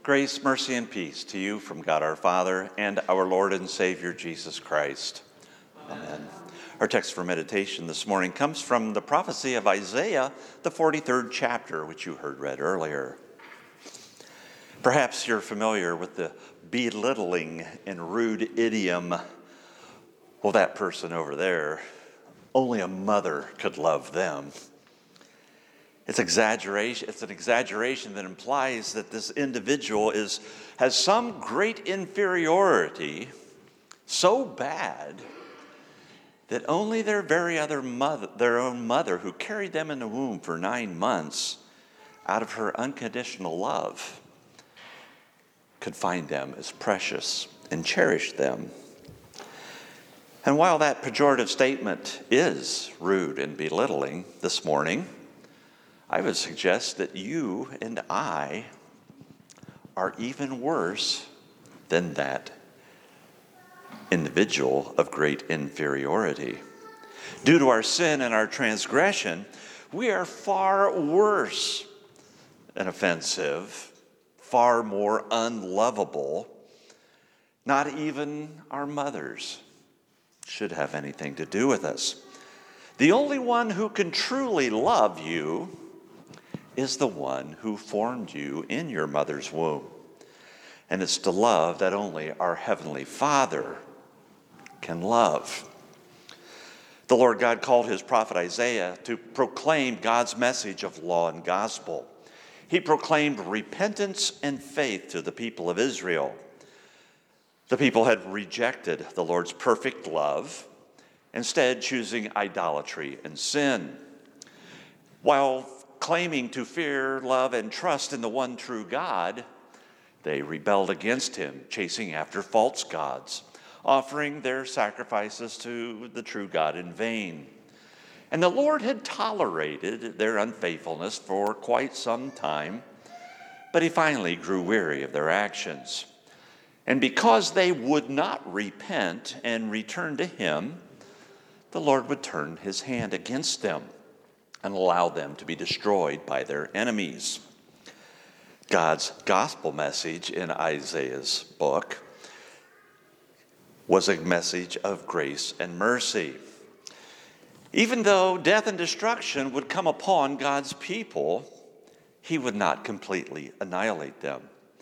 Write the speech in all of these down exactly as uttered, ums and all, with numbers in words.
Grace, mercy, and peace to you from God our Father and our Lord and Savior Jesus Christ. Amen. Our text for meditation this morning comes from the prophecy of Isaiah, the forty-third chapter, which you heard read earlier. Perhaps you're familiar with the belittling and rude idiom, well, that person over there, only a mother could love them. It's exaggeration. It's an exaggeration that implies that this individual is has some great inferiority, so bad that only their very other mother, their own mother, who carried them in the womb for nine months, out of her unconditional love, could find them as precious and cherish them. And while that pejorative statement is rude and belittling this morning, I would suggest that you and I are even worse than that individual of great inferiority. Due to our sin and our transgression, we are far worse and offensive, far more unlovable. Not even our mothers should have anything to do with us. The only one who can truly love you is the one who formed you in your mother's womb. And it's the love that only our Heavenly Father can love. The Lord God called his prophet Isaiah to proclaim God's message of law and gospel. He proclaimed repentance and faith to the people of Israel. The people had rejected the Lord's perfect love, instead choosing idolatry and sin. While claiming to fear, love, and trust in the one true God, they rebelled against him, chasing after false gods, offering their sacrifices to the true God in vain. And the Lord had tolerated their unfaithfulness for quite some time, but he finally grew weary of their actions. And because they would not repent and return to him, the Lord would turn his hand against them and allow them to be destroyed by their enemies. God's gospel message in Isaiah's book was a message of grace and mercy. Even though death and destruction would come upon God's people, he would not completely annihilate them.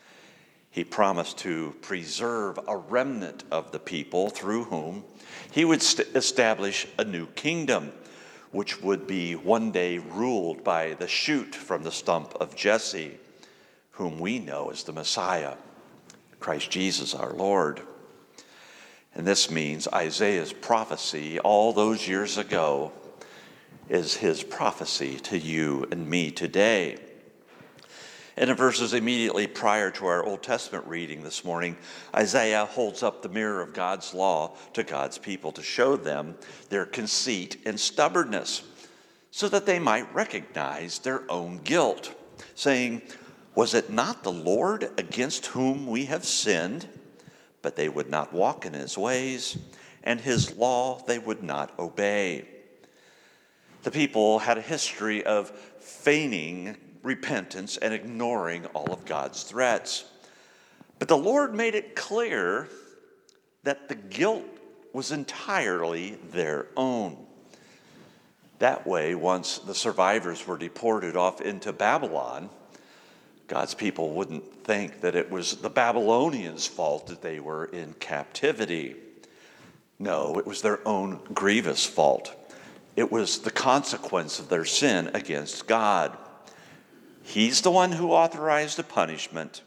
He promised to preserve a remnant of the people through whom he would st- establish a new kingdom, which would be one day ruled by the shoot from the stump of Jesse, whom we know as the Messiah, Christ Jesus our Lord. And this means Isaiah's prophecy all those years ago is his prophecy to you and me today. In the verses immediately prior to our Old Testament reading this morning, Isaiah holds up the mirror of God's law to God's people to show them their conceit and stubbornness so that they might recognize their own guilt, saying, "Was it not the Lord against whom we have sinned?" But they would not walk in his ways, and his law they would not obey. The people had a history of feigning repentance and ignoring all of God's threats. But the Lord made it clear that the guilt was entirely their own. That way, once the survivors were deported off into Babylon, God's people wouldn't think that it was the Babylonians' fault that they were in captivity. No, it was their own grievous fault. It was the consequence of their sin against God. He's the one who authorized the punishment.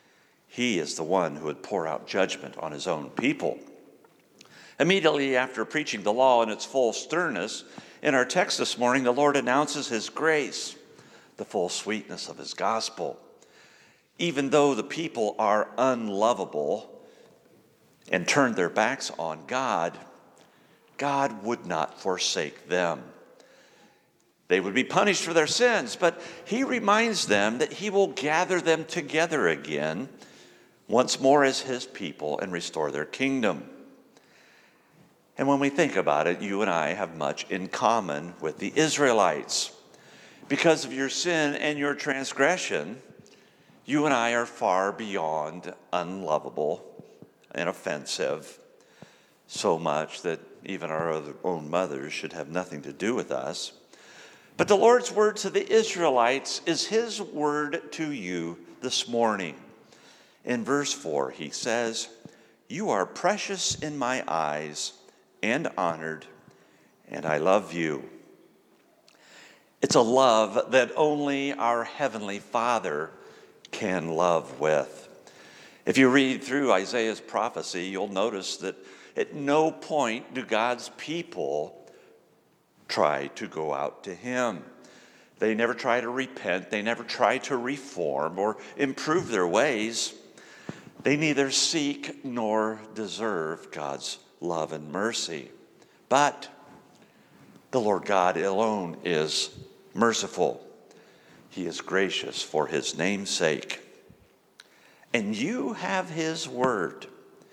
He is the one who would pour out judgment on his own people. Immediately after preaching the law in its full sternness, in our text this morning, the Lord announces his grace, the full sweetness of his gospel. Even though the people are unlovable and turned their backs on God, God would not forsake them. They would be punished for their sins, but he reminds them that he will gather them together again once more as his people and restore their kingdom. And when we think about it, you and I have much in common with the Israelites. Because of your sin and your transgression, You and I are far beyond unlovable and offensive, so much that even our own mothers should have nothing to do with us. But the Lord's word to the Israelites is his word to you this morning. In verse four, he says, "You are precious in my eyes and honored, and I love you." It's a love that only our Heavenly Father can love with. If you read through Isaiah's prophecy, you'll notice that at no point do God's people try to go out to him. They never try to repent. They never try to reform or improve their ways. They neither seek nor deserve God's love and mercy. But the Lord God alone is merciful. He is gracious for his name's sake. And you have his word.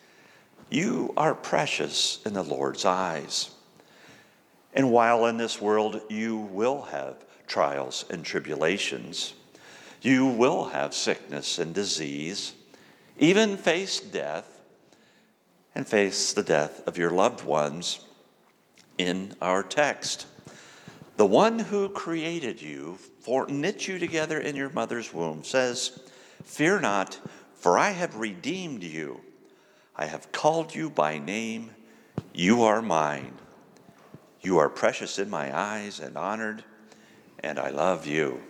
You are precious in the Lord's eyes. And while in this world you will have trials and tribulations, you will have sickness and disease, even face death, and face the death of your loved ones. In our text, the one who created you, for knit you together in your mother's womb, says, "Fear not, for I have redeemed you. I have called you by name. You are mine. You are precious in my eyes and honored, and I love you."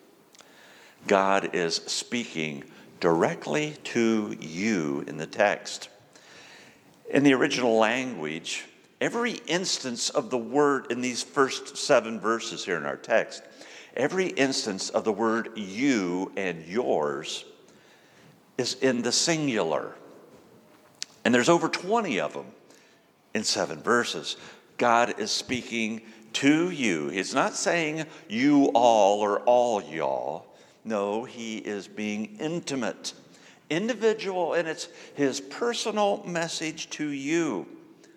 God is speaking directly to you in the text. In the original language, every instance of the word in these first seven verses here in our text, every instance of the word you and yours is in the singular. And there's over twenty of them in seven verses. God is speaking to you. He's not saying you all or all y'all. No, he is being intimate, individual, and it's his personal message to you.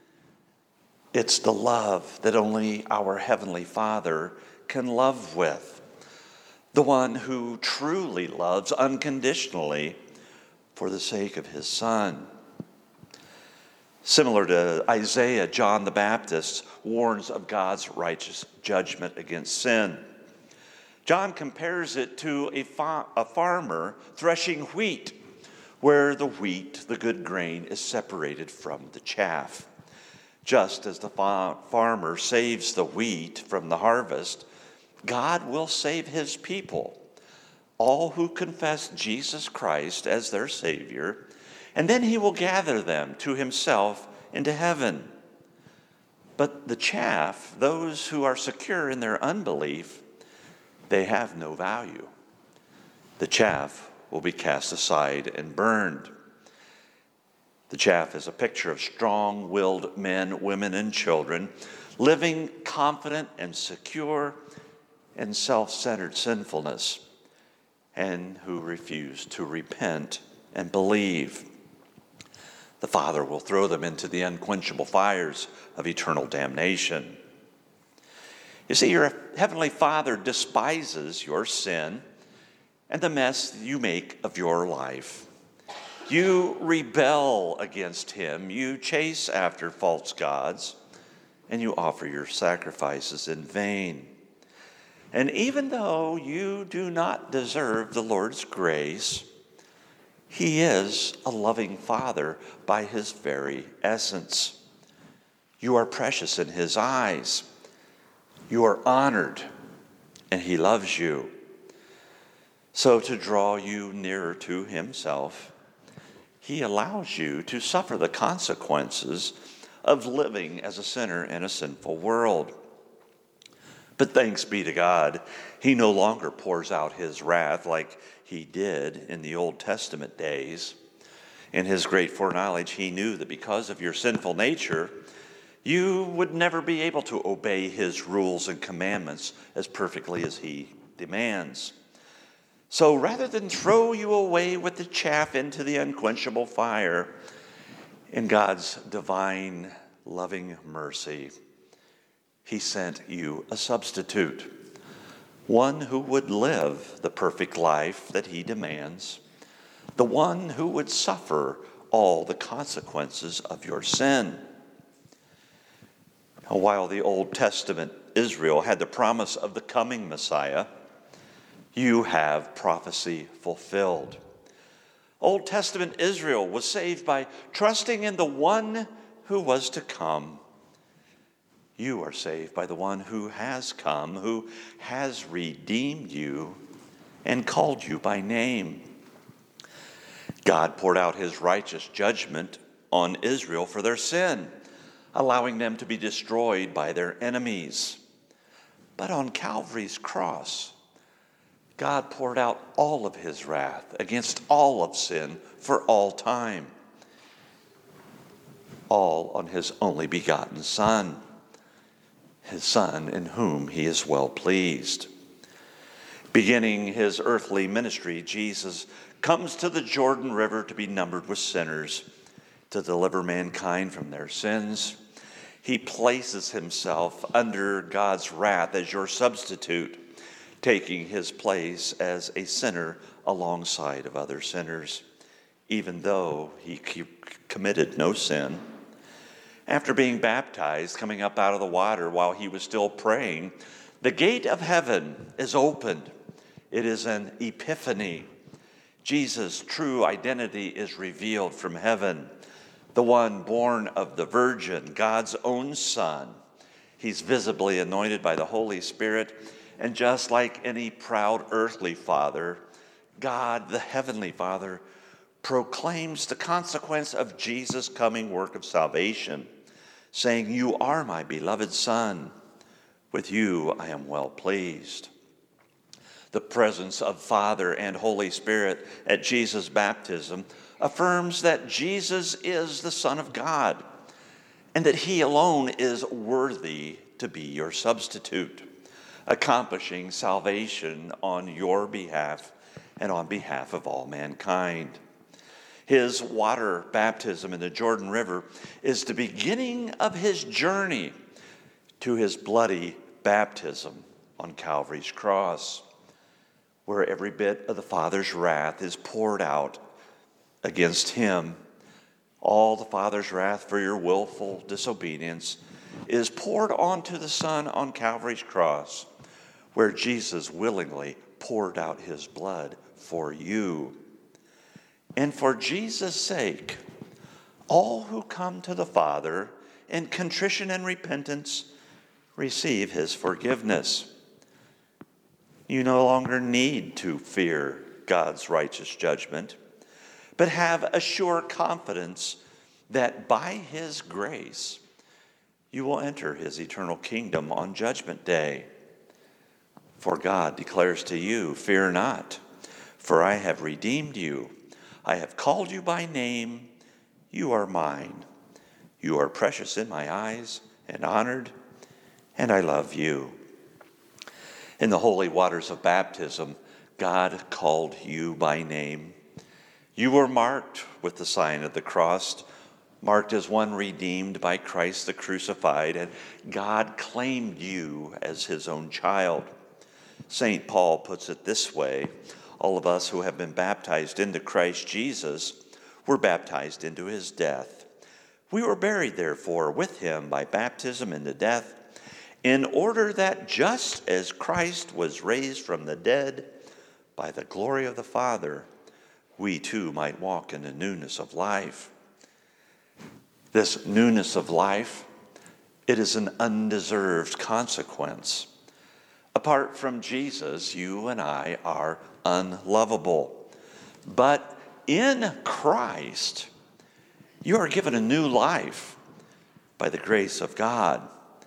It's the love that only our Heavenly Father can love with. The one who truly loves unconditionally for the sake of his Son. Similar to Isaiah, John the Baptist warns of God's righteous judgment against sin. John compares it to a, fa- a farmer threshing wheat, where the wheat, the good grain, is separated from the chaff. Just as the fa- farmer saves the wheat from the harvest, God will save his people, all who confess Jesus Christ as their Savior, and then he will gather them to himself into heaven. But the chaff, those who are secure in their unbelief, they have no value. The chaff will be cast aside and burned. The chaff is a picture of strong-willed men, women, and children living confident and secure in self-centered sinfulness, and who refuse to repent and believe. The Father will throw them into the unquenchable fires of eternal damnation. You see, your Heavenly Father despises your sin and the mess you make of your life. You rebel against him, you chase after false gods, and you offer your sacrifices in vain. And even though you do not deserve the Lord's grace, he is a loving Father by his very essence. You are precious in his eyes. You are honored, and he loves you. So to draw you nearer to himself, he allows you to suffer the consequences of living as a sinner in a sinful world. But thanks be to God, he no longer pours out his wrath like he did in the Old Testament days. In his great foreknowledge, he knew that because of your sinful nature, you would never be able to obey his rules and commandments as perfectly as he demands. So rather than throw you away with the chaff into the unquenchable fire, in God's divine loving mercy, he sent you a substitute, one who would live the perfect life that he demands, the one who would suffer all the consequences of your sin. While the Old Testament Israel had the promise of the coming Messiah, you have prophecy fulfilled. Old Testament Israel was saved by trusting in the one who was to come. You are saved by the one who has come, who has redeemed you and called you by name. God poured out his righteous judgment on Israel for their sin, allowing them to be destroyed by their enemies. But on Calvary's cross, God poured out all of his wrath against all of sin for all time, all on his only begotten Son, his Son in whom he is well pleased. Beginning his earthly ministry, Jesus comes to the Jordan River to be numbered with sinners, to deliver mankind from their sins. He places himself under God's wrath as your substitute, taking his place as a sinner alongside of other sinners, even though he committed no sin. After being baptized, coming up out of the water while he was still praying, the gate of heaven is opened. It is an epiphany. Jesus' true identity is revealed from heaven. The one born of the Virgin, God's own Son. He's visibly anointed by the Holy Spirit. And just like any proud earthly father, God, the Heavenly Father, proclaims the consequence of Jesus' coming work of salvation, saying, "You are my beloved Son. With you I am well pleased." The presence of Father and Holy Spirit at Jesus' baptism affirms that Jesus is the Son of God and that he alone is worthy to be your substitute, accomplishing salvation on your behalf and on behalf of all mankind. His water baptism in the Jordan River is the beginning of his journey to his bloody baptism on Calvary's cross, where every bit of the Father's wrath is poured out against him. All the Father's wrath for your willful disobedience is poured onto the Son on Calvary's cross, where Jesus willingly poured out his blood for you. And for Jesus' sake, all who come to the Father in contrition and repentance receive his forgiveness. You no longer need to fear God's righteous judgment, but have a sure confidence that by his grace you will enter his eternal kingdom on Judgment Day. For God declares to you, "Fear not, for I have redeemed you. I have called you by name. You are mine. You are precious in my eyes and honored, and I love you." In the holy waters of baptism, God called you by name. You were marked with the sign of the cross, marked as one redeemed by Christ the crucified, and God claimed you as his own child. Saint Paul puts it this way: all of us who have been baptized into Christ Jesus were baptized into his death. We were buried, therefore, with him by baptism into death, in order that just as Christ was raised from the dead by the glory of the Father, we too might walk in the newness of life. This newness of life, it is an undeserved consequence. Apart from Jesus, you and I are unlovable. But in Christ, you are given a new life by the grace of God,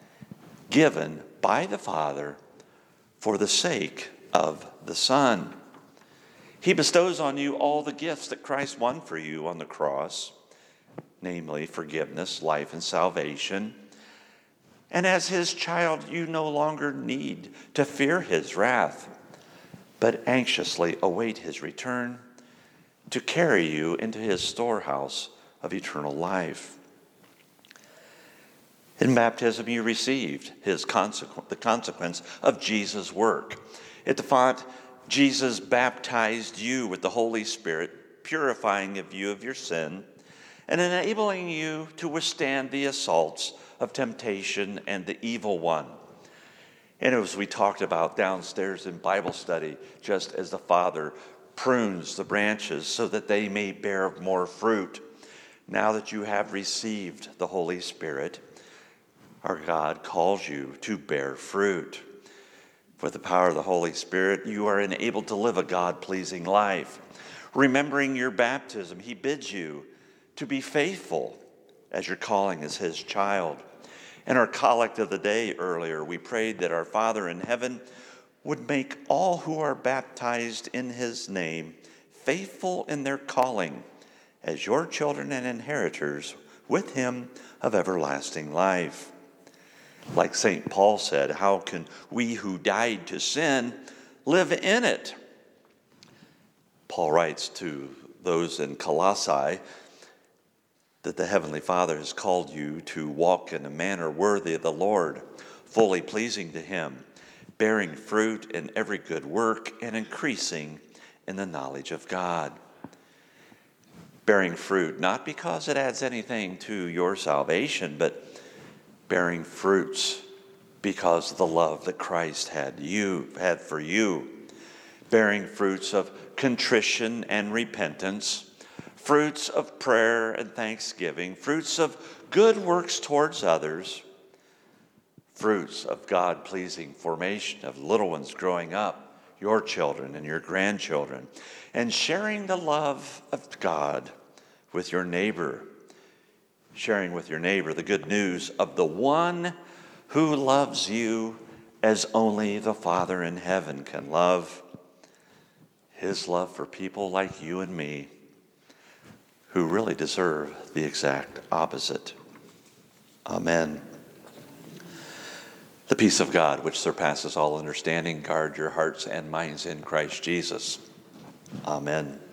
given by the Father for the sake of the Son. He bestows on you all the gifts that Christ won for you on the cross, namely forgiveness, life, and salvation. And as his child, you no longer need to fear his wrath, but anxiously await his return to carry you into his storehouse of eternal life. In baptism, you received his consequence, the consequence of Jesus' work. At the font, Jesus baptized you with the Holy Spirit, purifying of you of your sin, and enabling you to withstand the assaults of temptation and the evil one. And as we talked about downstairs in Bible study, just as the Father prunes the branches so that they may bear more fruit, now that you have received the Holy Spirit, our God calls you to bear fruit. With the power of the Holy Spirit, you are enabled to live a God-pleasing life. Remembering your baptism, he bids you to be faithful as your calling as his child. In our collect of the day earlier, we prayed that our Father in heaven would make all who are baptized in his name faithful in their calling as your children and inheritors with him of everlasting life. Like Saint Paul said, how can we who died to sin live in it? Paul writes to those in Colossae that the Heavenly Father has called you to walk in a manner worthy of the Lord, fully pleasing to him, bearing fruit in every good work and increasing in the knowledge of God. Bearing fruit, not because it adds anything to your salvation, but bearing fruits because of the love that Christ had you had for you. Bearing fruits of contrition and repentance, fruits of prayer and thanksgiving, fruits of good works towards others, fruits of God-pleasing formation of little ones growing up, your children and your grandchildren, and sharing the love of God with your neighbor, sharing with your neighbor the good news of the one who loves you as only the Father in heaven can love. His love for people like you and me, who really deserve the exact opposite. Amen. The peace of God, which surpasses all understanding, guard your hearts and minds in Christ Jesus. Amen.